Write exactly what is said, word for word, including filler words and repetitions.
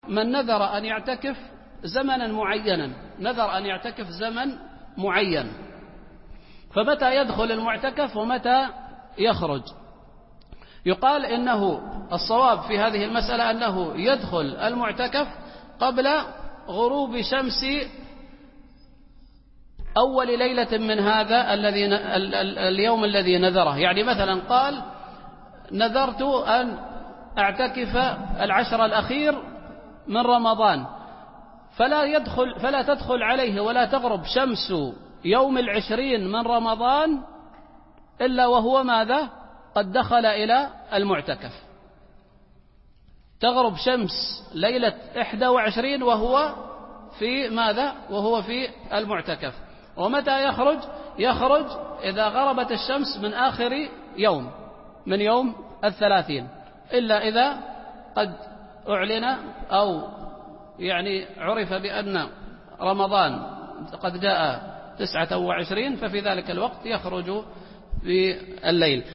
من نذر أن يعتكف زمنا معينا، نذر أن يعتكف زمن معين، فمتى يدخل المعتكف ومتى يخرج؟ يقال إنه الصواب في هذه المسألة أنه يدخل المعتكف قبل غروب شمس أول ليلة من هذا الذي اليوم الذي نذره. يعني مثلا قال نذرت أن أعتكف العشر الأخير من رمضان، فلا يدخل فلا تدخل عليه ولا تغرب شمس يوم العشرين من رمضان إلا وهو ماذا؟ قد دخل إلى المعتكف. تغرب شمس ليلة إحدى وعشرين وهو في ماذا؟ وهو في المعتكف. ومتى يخرج؟ يخرج إذا غربت الشمس من آخر يوم من يوم الثلاثين، إلا إذا قد أعلن أو يعني عرف بأن رمضان قد جاء تسعة وعشرين، ففي ذلك الوقت يخرج في الليل.